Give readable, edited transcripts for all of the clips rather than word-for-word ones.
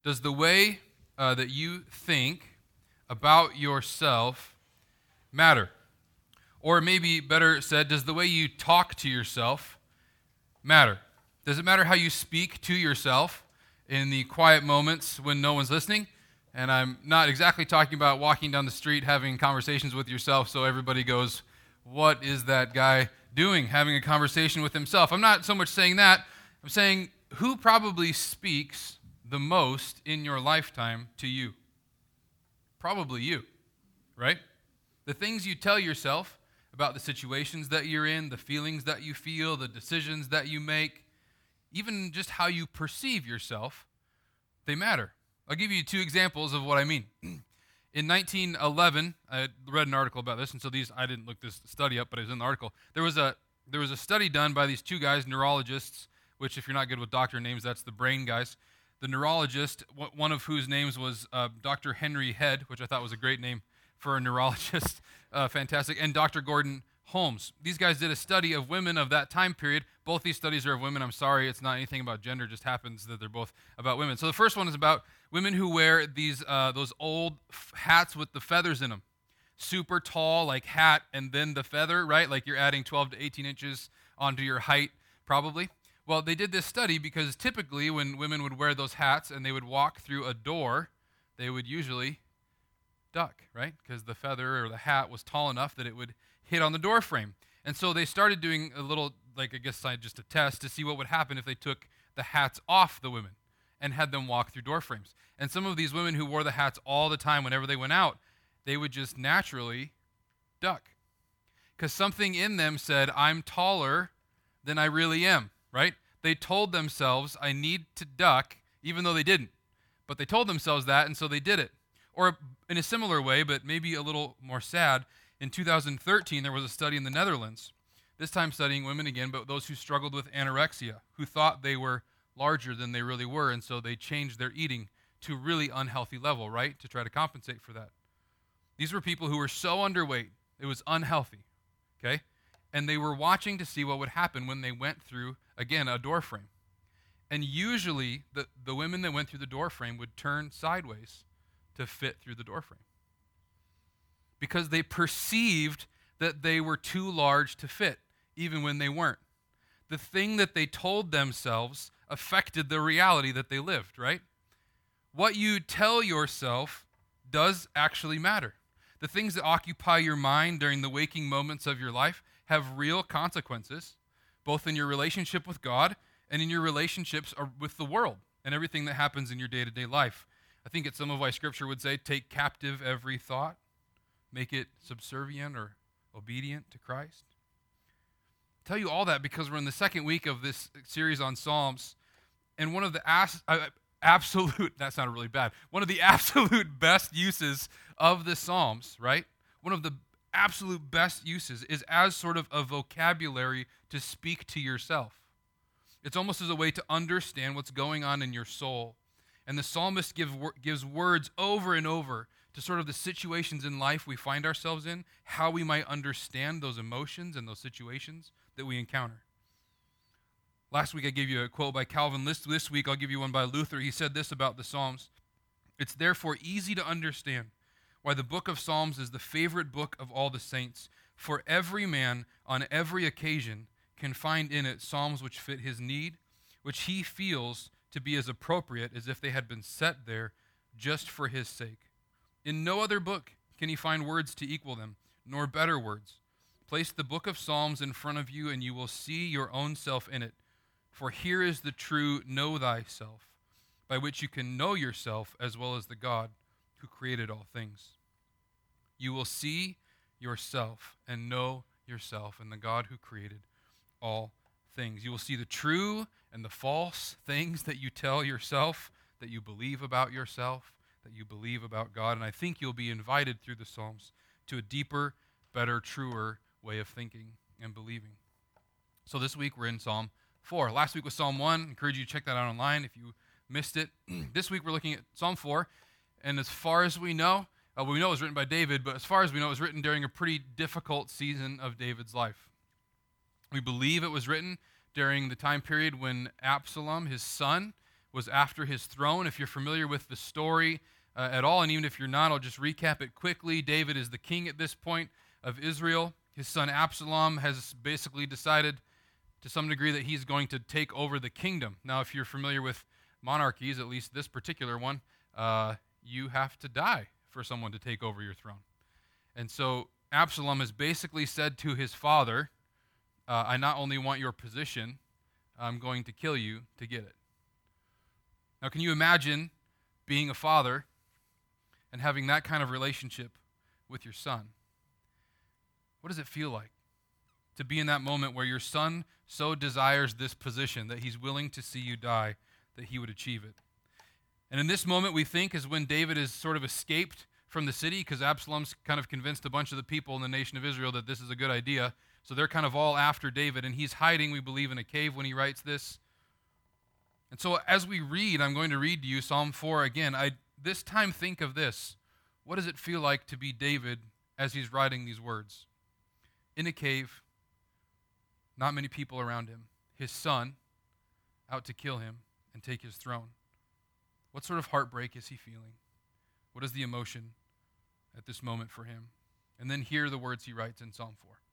Does the way that you think about yourself matter? Or maybe better said, does the way you talk to yourself matter? Does it matter how you speak to yourself in the quiet moments when no one's listening? And I'm not exactly talking about walking down the street having conversations with yourself so everybody goes, what is that guy doing, having a conversation with himself? I'm not so much saying that. I'm saying who probably speaks the most in your lifetime to you? Probably you, right? The things you tell yourself about the situations that you're in, the feelings that you feel, the decisions that you make, even just how you perceive yourself, they matter. I'll give you two examples of what I mean. In 1911, I read an article about this, and so I didn't look this study up, but it was in the article. There was a study done by these two guys, neurologists, which if you're not good with doctor names, that's the brain guys. The neurologist, one of whose names was Dr. Henry Head, which I thought was a great name for a neurologist, fantastic, and Dr. Gordon Holmes. These guys did a study of women of that time period. Both these studies are of women. I'm sorry, it's not anything about gender. It just happens that they're both about women. So the first one is about women who wear those old hats with the feathers in them. Super tall, like hat, and then the feather, right? Like you're adding 12 to 18 inches onto your height, probably. Well, they did this study because typically when women would wear those hats and they would walk through a door, they would usually duck, right? Because the feather or the hat was tall enough that it would hit on the door frame. And so they started doing a little, just a test to see what would happen if they took the hats off the women and had them walk through door frames. And some of these women who wore the hats all the time whenever they went out, they would just naturally duck. Because something in them said, I'm taller than I really am, right? They told themselves, I need to duck, even though they didn't. But they told themselves that, and so they did it. Or in a similar way, but maybe a little more sad, in 2013, there was a study in the Netherlands, this time studying women again, but those who struggled with anorexia, who thought they were larger than they really were, and so they changed their eating to a really unhealthy level, right, to try to compensate for that. These were people who were so underweight, it was unhealthy, okay? And they were watching to see what would happen when they went through, again, a door frame. And usually, the women that went through the door frame would turn sideways to fit through the door frame because they perceived that they were too large to fit, even when they weren't. The thing that they told themselves affected the reality that they lived, right? What you tell yourself does actually matter. The things that occupy your mind during the waking moments of your life have real consequences, both in your relationship with God and in your relationships with the world and everything that happens in your day-to-day life. I think it's some of why Scripture would say, take captive every thought, make it subservient or obedient to Christ. I tell you all that because we're in the second week of this series on Psalms, and one of the absolute, that sounded really bad, one of the absolute best uses of the Psalms, right? One of the absolute best uses is as sort of a vocabulary to speak to yourself. It's almost as a way to understand what's going on in your soul. And the psalmist gives words over and over to sort of the situations in life we find ourselves in, how we might understand those emotions and those situations that we encounter. Last week I gave you a quote by Calvin. This week I'll give you one by Luther. He said this about the Psalms. It's therefore easy to understand why the book of Psalms is the favorite book of all the saints. For every man on every occasion can find in it psalms which fit his need, which he feels to be as appropriate as if they had been set there just for his sake. In no other book can he find words to equal them, nor better words. Place the book of Psalms in front of you, and you will see your own self in it. For here is the true know thyself, by which you can know yourself as well as the God who created all things. You will see yourself and know yourself and the God who created all things. You will see the true and the false things that you tell yourself, that you believe about yourself, that you believe about God. And I think you'll be invited through the Psalms to a deeper, better, truer way of thinking and believing. So this week we're in Psalm 4. Last week was Psalm 1. I encourage you to check that out online if you missed it. This week we're looking at Psalm 4. And as far as we know it was written by David, but as far as we know, it was written during a pretty difficult season of David's life. We believe it was written during the time period when Absalom, his son, was after his throne. If you're familiar with the story at all, and even if you're not, I'll just recap it quickly. David is the king at this point of Israel. His son Absalom has basically decided to some degree that he's going to take over the kingdom. Now, if you're familiar with monarchies, at least this particular one, you have to die for someone to take over your throne. And so Absalom has basically said to his father, I not only want your position, I'm going to kill you to get it. Now, can you imagine being a father and having that kind of relationship with your son? What does it feel like to be in that moment where your son so desires this position that he's willing to see you die, that he would achieve it? And in this moment, we think, is when David is sort of escaped from the city, because Absalom's kind of convinced a bunch of the people in the nation of Israel that this is a good idea. So they're kind of all after David, and he's hiding, we believe, in a cave when he writes this. And so as we read, I'm going to read to you Psalm 4 again. This time think of this. What does it feel like to be David as he's writing these words? In a cave, not many people around him, his son out to kill him and take his throne. What sort of heartbreak is he feeling? What is the emotion at this moment for him? And then hear the words he writes in Psalm 4.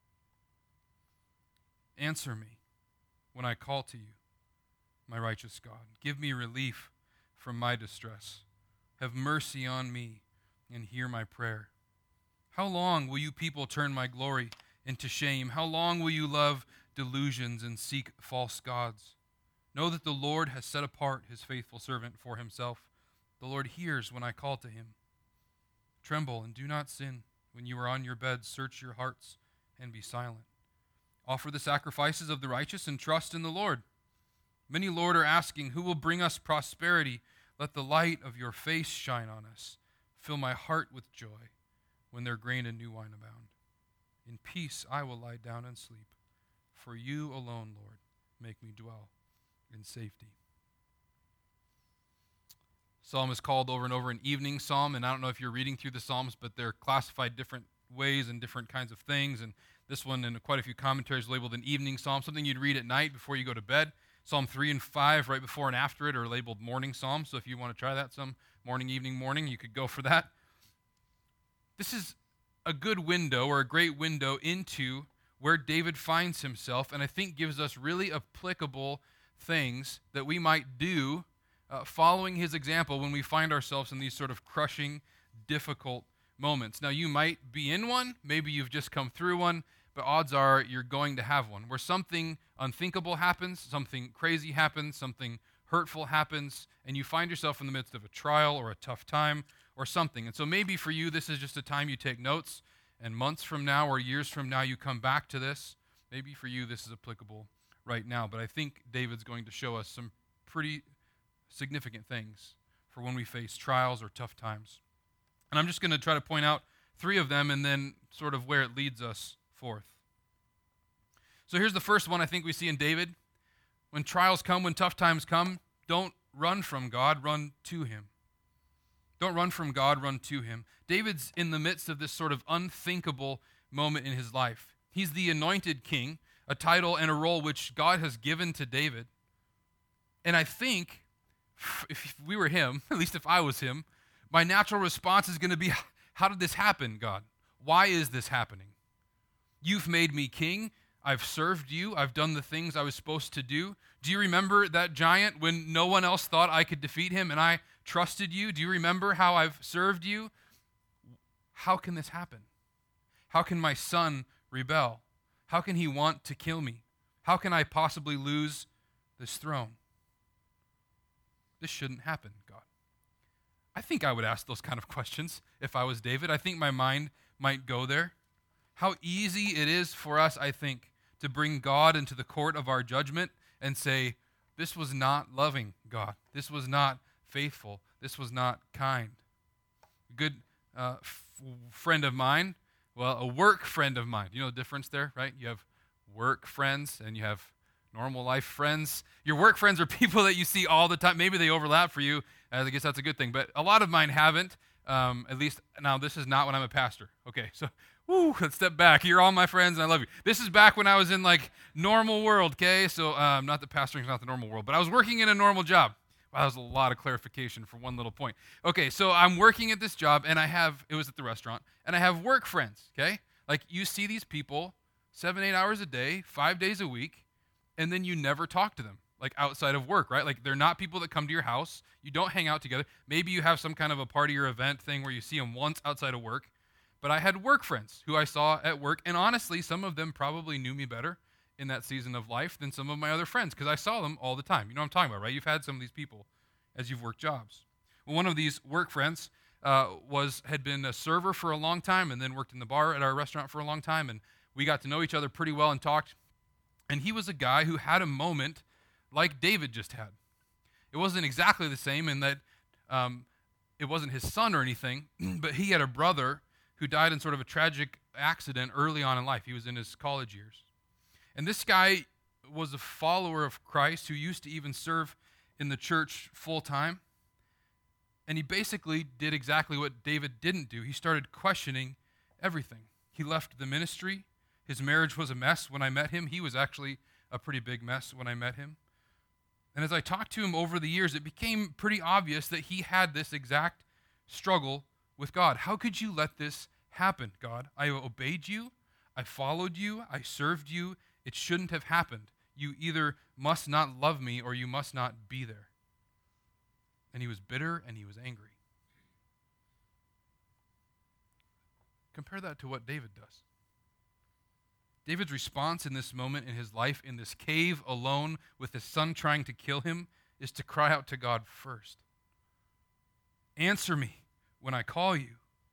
Answer me when I call to you, my righteous God. Give me relief from my distress. Have mercy on me and hear my prayer. How long will you people turn my glory into shame? How long will you love delusions and seek false gods? Know that the Lord has set apart his faithful servant for himself. The Lord hears when I call to him. Tremble and do not sin. When you are on your bed, search your hearts and be silent. Offer the sacrifices of the righteous and trust in the Lord. Many, Lord, are asking, who will bring us prosperity? Let the light of your face shine on us. Fill my heart with joy when their grain and new wine abound. In peace I will lie down and sleep. For you alone, Lord, make me dwell in safety. Psalm is called over and over an evening psalm, and I don't know if you're reading through the Psalms, but they're classified different ways and different kinds of things, and this one in quite a few commentaries labeled an evening psalm, something you'd read at night before you go to bed. Psalm 3 and 5, right before and after it, are labeled morning psalms, so if you want to try that some morning, morning, you could go for that. This is a good window, or a great window, into where David finds himself, and I think gives us really applicable things that we might do following his example when we find ourselves in these sort of crushing, difficult moments. Now, you might be in one, maybe you've just come through one, but odds are you're going to have one where something unthinkable happens, something crazy happens, something hurtful happens, and you find yourself in the midst of a trial or a tough time or something. And so maybe for you, this is just a time you take notes, and months from now or years from now, you come back to this. Maybe for you, this is applicable right now. But I think David's going to show us some pretty significant things for when we face trials or tough times. And I'm just going to try to point out 3 of them and then sort of where it leads us forth. So here's the first one I think we see in David. When trials come, when tough times come, don't run from God, run to him. Don't run from God, run to him. David's in the midst of this sort of unthinkable moment in his life. He's the anointed king, a title and a role which God has given to David. And I think if we were him, at least if I was him, my natural response is going to be, how did this happen, God? Why is this happening? You've made me king. I've served you. I've done the things I was supposed to do. Do you remember that giant when no one else thought I could defeat him and I trusted you? Do you remember how I've served you? How can this happen? How can my son rebel? How can he want to kill me? How can I possibly lose this throne? This shouldn't happen, God. I think I would ask those kind of questions if I was David. I think my mind might go there. How easy it is for us, I think, to bring God into the court of our judgment and say, this was not loving, God. This was not faithful. This was not kind. A good friend of mine, well, a work friend of mine. You know the difference there, right? You have work friends and you have normal life friends. Your work friends are people that you see all the time. Maybe they overlap for you. I guess that's a good thing. But a lot of mine haven't. At least, now this is not when I'm a pastor. Okay, so let's step back. You're all my friends and I love you. This is back when I was in like normal world, okay? So not that pastoring is not the normal world, but I was working in a normal job. Wow, that was a lot of clarification for one little point. Okay, so I'm working at this job, and it was at the restaurant, and I have work friends, okay? Like, you see these people 7, 8 hours a day, 5 days a week, and then you never talk to them, like outside of work, right? Like, they're not people that come to your house. You don't hang out together. Maybe you have some kind of a party or event thing where you see them once outside of work. But I had work friends who I saw at work, and honestly, some of them probably knew me better in that season of life than some of my other friends because I saw them all the time. You know what I'm talking about, right? You've had some of these people as you've worked jobs. Well, one of these work friends had been a server for a long time and then worked in the bar at our restaurant for a long time, and we got to know each other pretty well and talked. And he was a guy who had a moment like David just had. It wasn't exactly the same in that it wasn't his son or anything, but he had a brother who died in sort of a tragic accident early on in life. He was in his college years. And this guy was a follower of Christ who used to even serve in the church full time. And he basically did exactly what David didn't do. He started questioning everything. He left the ministry. His marriage was a mess when I met him. He was actually a pretty big mess when I met him. And as I talked to him over the years, it became pretty obvious that he had this exact struggle with God. How could you let this happen, God? I obeyed you. I followed you. I served you. It shouldn't have happened. You either must not love me or you must not be there. And he was bitter and he was angry. Compare that to what David does. David's response in this moment in his life, in this cave alone with his son trying to kill him, is to cry out to God first. Answer me when I call you.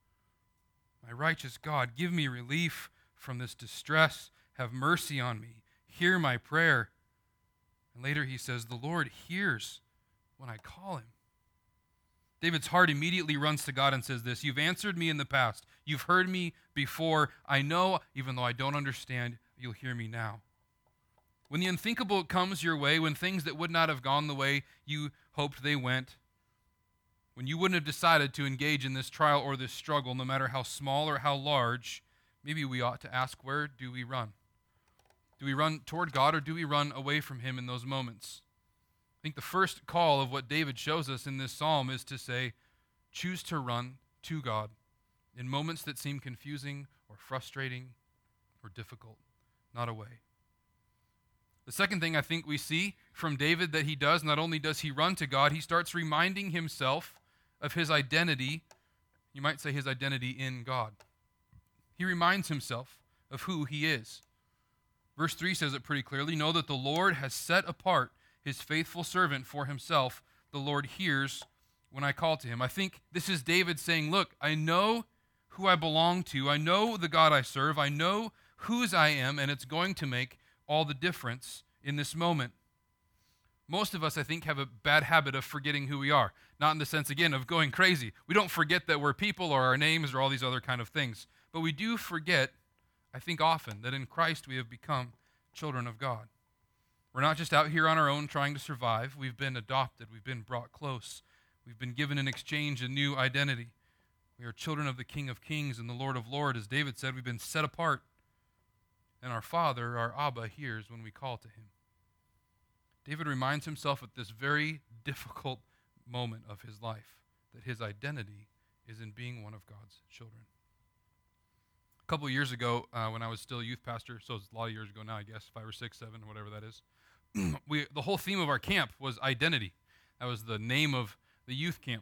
My righteous God, give me relief from this distress. Have mercy on me. Hear my prayer. And later he says, the Lord hears when I call him. David's heart immediately runs to God and says this, you've answered me in the past. You've heard me before. I know, even though I don't understand, you'll hear me now. When the unthinkable comes your way, when things that would not have gone the way you hoped they went, when you wouldn't have decided to engage in this trial or this struggle, no matter how small or how large, maybe we ought to ask, where do we run? Do we run toward God or do we run away from him in those moments? I think the first call of what David shows us in this psalm is to say, choose to run to God in moments that seem confusing or frustrating or difficult, not away. The second thing I think we see from David that he does, not only does he run to God, he starts reminding himself of his identity. You might say his identity in God. He reminds himself of who he is. Verse 3 says it pretty clearly, know that the Lord has set apart his faithful servant for himself. The Lord hears when I call to him. I think this is David saying, look, I know who I belong to. I know the God I serve. I know whose I am, and it's going to make all the difference in this moment. Most of us, I think, have a bad habit of forgetting who we are. Not in the sense, again, of going crazy. We don't forget that we're people or our names or all these other kind of things. But we do forget, I think often, that in Christ we have become children of God. We're not just out here on our own trying to survive. We've been adopted. We've been brought close. We've been given in exchange a new identity. We are children of the King of Kings and the Lord of Lords. As David said, we've been set apart. And our Father, our Abba, hears when we call to him. David reminds himself at this very difficult moment of his life that his identity is in being one of God's children. A couple of years ago, when I was still a youth pastor, so it's a lot of years ago now, I guess, 5 or 6, 7, whatever that is, the whole theme of our camp was identity. That was the name of the youth camp.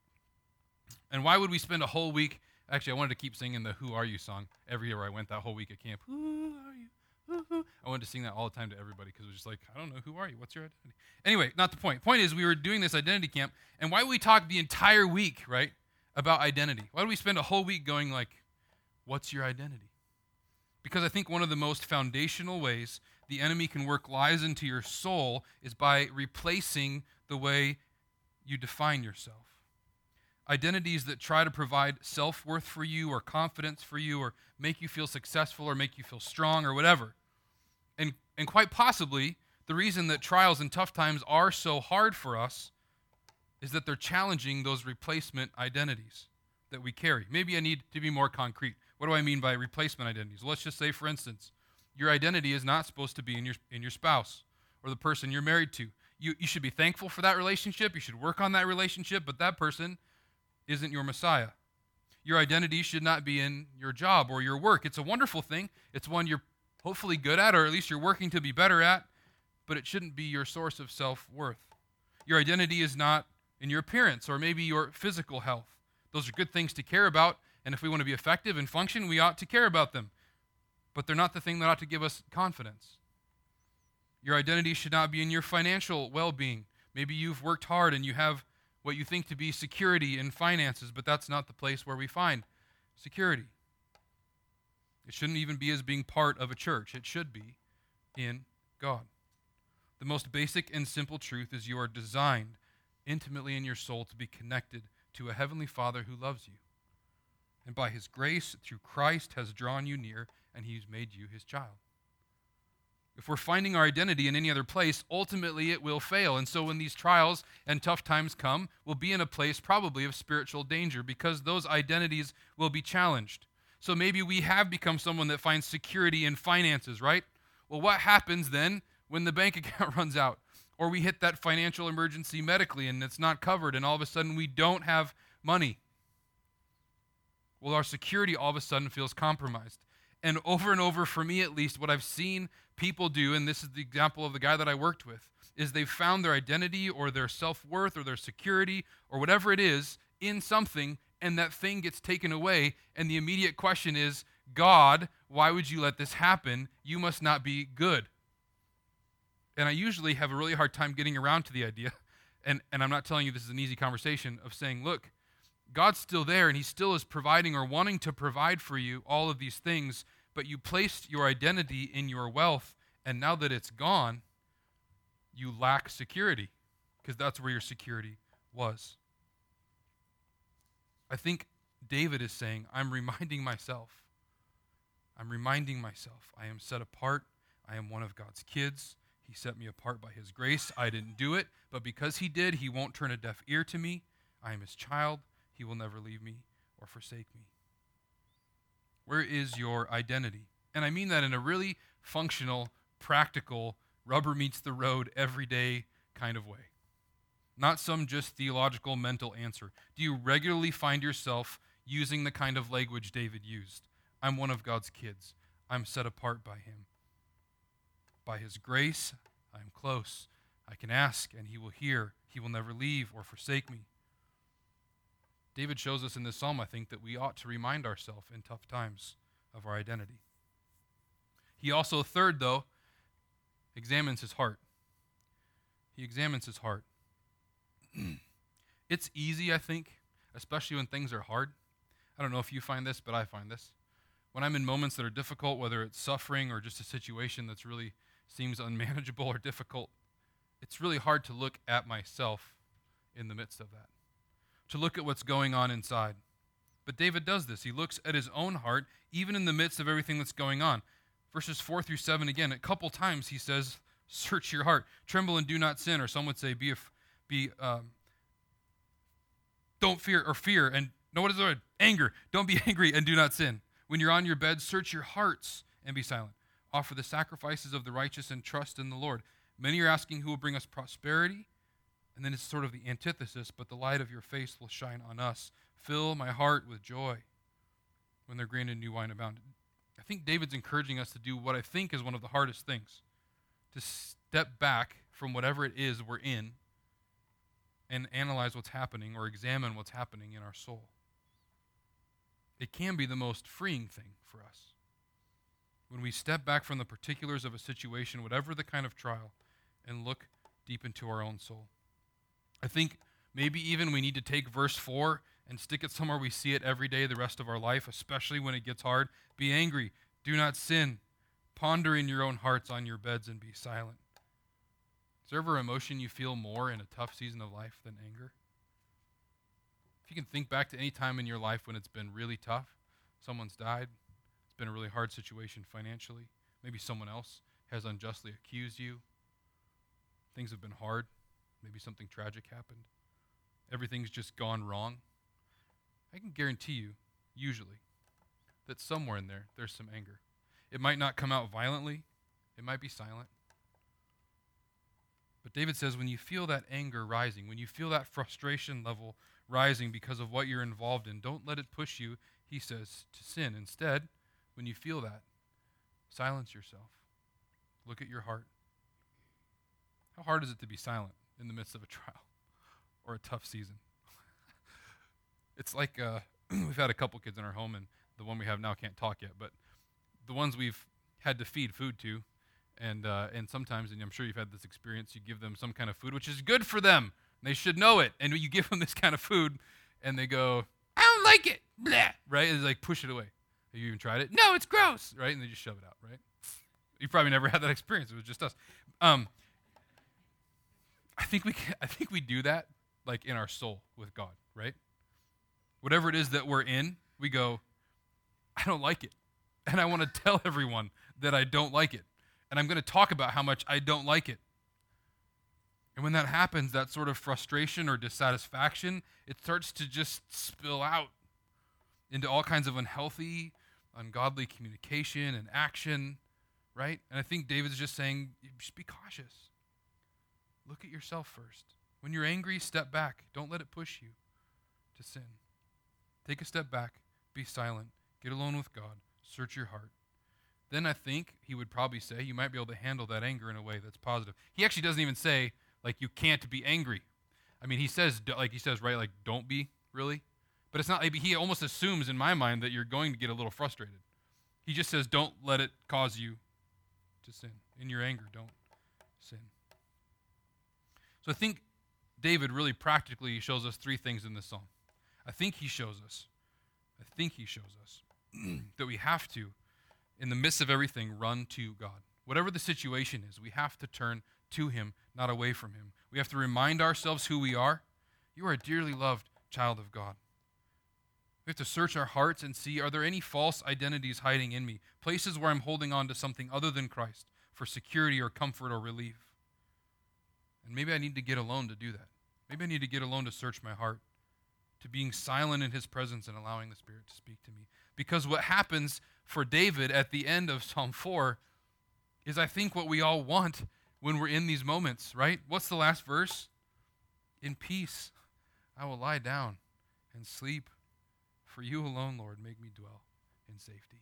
And why would we spend a whole week? Actually, I wanted to keep singing the Who Are You song every year I went that whole week at camp. Who are you? I wanted to sing that all the time to everybody because it was just like, I don't know, who are you? What's your identity? Anyway, not the point. Point is we were doing this identity camp, and why would we talk the entire week, right, about identity? Why do we spend a whole week going like, what's your identity? Because I think one of the most foundational ways the enemy can work lies into your soul is by replacing the way you define yourself. Identities that try to provide self-worth for you or confidence for you or make you feel successful or make you feel strong or whatever. And quite possibly, the reason that trials and tough times are so hard for us is that they're challenging those replacement identities that we carry. Maybe I need to be more concrete. What do I mean by replacement identities? Well, let's just say, for instance, your identity is not supposed to be in your spouse or the person you're married to. You should be thankful for that relationship. You should work on that relationship, but that person isn't your Messiah. Your identity should not be in your job or your work. It's a wonderful thing. It's one you're hopefully good at, or at least you're working to be better at, but it shouldn't be your source of self-worth. Your identity is not in your appearance or maybe your physical health. Those are good things to care about, and if we want to be effective and function, we ought to care about them. But they're not the thing that ought to give us confidence. Your identity should not be in your financial well-being. Maybe you've worked hard and you have what you think to be security in finances, but that's not the place where we find security. It shouldn't even be as being part of a church. It should be in God. The most basic and simple truth is you are designed intimately in your soul to be connected to a heavenly Father who loves you. And by his grace, through Christ, has drawn you near, and he's made you his child. If we're finding our identity in any other place, ultimately it will fail. And so when these trials and tough times come, we'll be in a place probably of spiritual danger because those identities will be challenged. So maybe we have become someone that finds security in finances, right? Well, what happens then when the bank account runs out? Or we hit that financial emergency medically and it's not covered and all of a sudden we don't have money? Well, our security all of a sudden feels compromised. And over, for me at least, what I've seen people do, and this is the example of the guy that I worked with, is they've found their identity or their self-worth or their security or whatever it is in something, and that thing gets taken away, and the immediate question is, God, why would you let this happen? You must not be good. And I usually have a really hard time getting around to the idea, and I'm not telling you this is an easy conversation, of saying, look, God's still there, and he still is providing or wanting to provide for you all of these things, but you placed your identity in your wealth, and now that it's gone, you lack security, because that's where your security was. I think David is saying, I'm reminding myself, I am set apart, I am one of God's kids, he set me apart by his grace, I didn't do it, but because he did, he won't turn a deaf ear to me, I am his child, he will never leave me or forsake me. Where is your identity? And I mean that in a really functional, practical, rubber meets the road, everyday kind of way. Not some just theological, mental answer. Do you regularly find yourself using the kind of language David used? I'm one of God's kids. I'm set apart by him. By his grace, I am close. I can ask, and he will hear. He will never leave or forsake me. David shows us in this psalm, I think, that we ought to remind ourselves in tough times of our identity. He also, third, though, examines his heart. He examines his heart. It's easy, I think, especially when things are hard. I don't know if you find this, but I find this. When I'm in moments that are difficult, whether it's suffering or just a situation that's really seems unmanageable or difficult, it's really hard to look at myself in the midst of that, to look at what's going on inside. But David does this. He looks at his own heart, even in the midst of everything that's going on. Verses 4-7, again, a couple times he says, search your heart. Tremble and do not sin, or some would say, don't fear, or fear, and no, what is the word? Anger. Don't be angry and do not sin. When you're on your bed, search your hearts and be silent. Offer the sacrifices of the righteous and trust in the Lord. Many are asking who will bring us prosperity. And then it's sort of the antithesis, but the light of your face will shine on us. Fill my heart with joy when they're granted new wine abounded. I think David's encouraging us to do what I think is one of the hardest things, to step back from whatever it is we're in and analyze what's happening or examine what's happening in our soul. It can be the most freeing thing for us. When we step back from the particulars of a situation, whatever the kind of trial, and look deep into our own soul. I think maybe even we need to take verse 4 and stick it somewhere we see it every day the rest of our life, especially when it gets hard. Be angry. Do not sin. Ponder in your own hearts on your beds and be silent. Is there ever emotion you feel more in a tough season of life than anger? If you can think back to any time in your life when it's been really tough, someone's died, it's been a really hard situation financially, maybe someone else has unjustly accused you, things have been hard, maybe something tragic happened, everything's just gone wrong, I can guarantee you, usually, that somewhere in there, there's some anger. It might not come out violently, it might be silent, But David says when you feel that anger rising, when you feel that frustration level rising because of what you're involved in, don't let it push you, he says, to sin. Instead, when you feel that, silence yourself. Look at your heart. How hard is it to be silent in the midst of a trial or a tough season? It's like we've had a couple kids in our home, and the one we have now can't talk yet, but the ones we've had to feed food to, and sometimes, and I'm sure you've had this experience, you give them some kind of food, which is good for them. They should know it. And you give them this kind of food, and they go, I don't like it, blah, right? It's like, push it away. Have you even tried it? No, it's gross, right? And they just shove it out, right? You probably never had that experience. It was just us. I think we do that, like in our soul with God, right? Whatever it is that we're in, we go, I don't like it. And I want to tell everyone that I don't like it. And I'm going to talk about how much I don't like it. And when that happens, that sort of frustration or dissatisfaction, it starts to just spill out into all kinds of unhealthy, ungodly communication and action, right? And I think David's just saying, just be cautious. Look at yourself first. When you're angry, step back. Don't let it push you to sin. Take a step back. Be silent. Get alone with God. Search your heart. Then I think he would probably say you might be able to handle that anger in a way that's positive. He actually doesn't even say, like, you can't be angry. I mean, he says, right, like, don't be, really. But it's not, he almost assumes in my mind that you're going to get a little frustrated. He just says, don't let it cause you to sin. In your anger, don't sin. So I think David really practically shows us three things in this psalm. I think he shows us that we have to, in the midst of everything, run to God. Whatever the situation is, we have to turn to him, not away from him. We have to remind ourselves who we are. You are a dearly loved child of God. We have to search our hearts and see, are there any false identities hiding in me? Places where I'm holding on to something other than Christ for security or comfort or relief. And maybe I need to get alone to do that. Maybe I need to get alone to search my heart, to being silent in his presence and allowing the Spirit to speak to me. Because what happens for David at the end of Psalm 4 is, I think, what we all want when we're in these moments, right? What's the last verse? In peace I will lie down and sleep, for you alone, Lord, make me dwell in safety.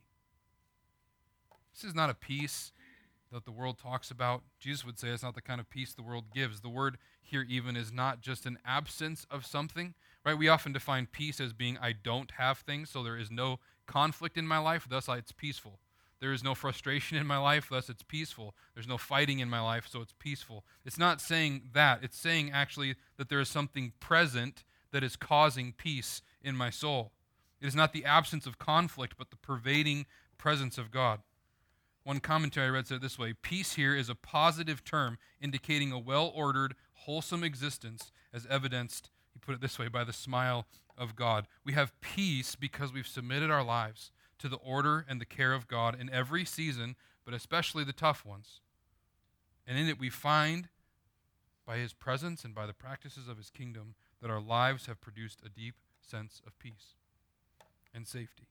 This is not a peace that the world talks about. Jesus would say it's not the kind of peace the world gives. The word here even is not just an absence of something, right? We often define peace as being I don't have things, so there is no conflict in my life, thus it's peaceful. There is no frustration in my life, thus it's peaceful. There's no fighting in my life, so it's peaceful. It's not saying that. It's saying actually that there is something present that is causing peace in my soul. It is not the absence of conflict, but the pervading presence of God. One commentary I read said it this way: peace here is a positive term indicating a well-ordered, wholesome existence as evidenced, he put it this way, by the smile of God. We have peace because we've submitted our lives to the order and the care of God in every season, but especially the tough ones. And in it we find, by his presence and by the practices of his kingdom, that our lives have produced a deep sense of peace and safety.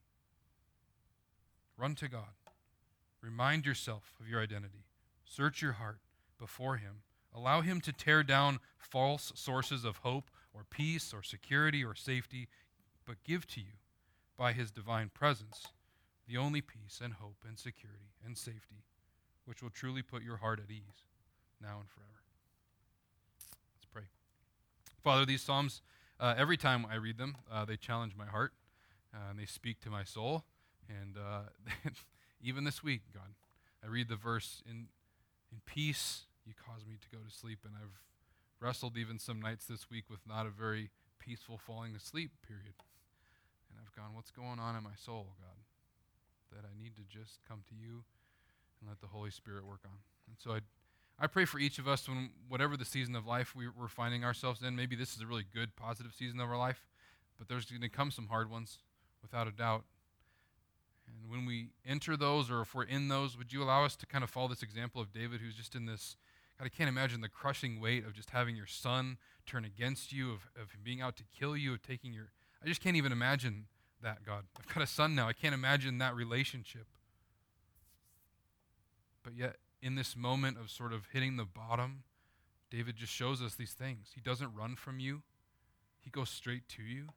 Run to God. Remind yourself of your identity. Search your heart before him. Allow him to tear down false sources of hope or peace or security or safety, but give to you, by his divine presence, the only peace and hope and security and safety which will truly put your heart at ease now and forever. Let's pray. Father, these Psalms, every time I read them, they challenge my heart and they speak to my soul. And even this week, God, I read the verse, in peace you cause me to go to sleep. And I've wrestled even some nights this week with not a very peaceful falling asleep period. And I've gone, what's going on in my soul, God, that I need to just come to you and let the Holy Spirit work on. And so I pray for each of us, when whatever the season of life we're finding ourselves in, maybe this is a really good, positive season of our life, but there's going to come some hard ones, without a doubt. And when we enter those, or if we're in those, would you allow us to kind of follow this example of David, who's just in this, God, I can't imagine the crushing weight of just having your son turn against you, of him being out to kill you, of taking your, I just can't even imagine that, God. I've got a son now. I can't imagine that relationship. But yet, in this moment of sort of hitting the bottom, David just shows us these things. He doesn't run from you. He goes straight to you.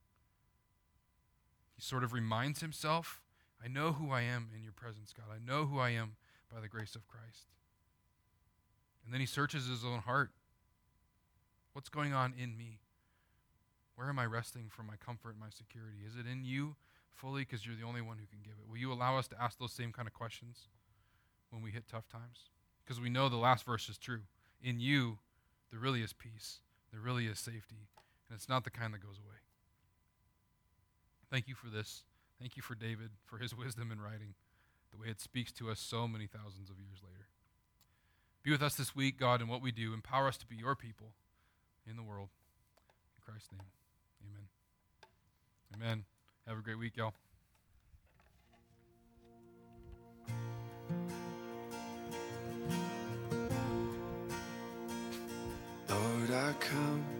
He sort of reminds himself, I know who I am in your presence, God. I know who I am by the grace of Christ. And then he searches his own heart. What's going on in me? Where am I resting for my comfort and my security? Is it in you fully because you're the only one who can give it? Will you allow us to ask those same kind of questions when we hit tough times? Because we know the last verse is true. In you, there really is peace. There really is safety. And it's not the kind that goes away. Thank you for this. Thank you for David, for his wisdom in writing, the way it speaks to us so many thousands of years later. Be with us this week, God, in what we do. Empower us to be your people in the world. In Christ's name, amen. Amen. Have a great week, y'all. Lord, I come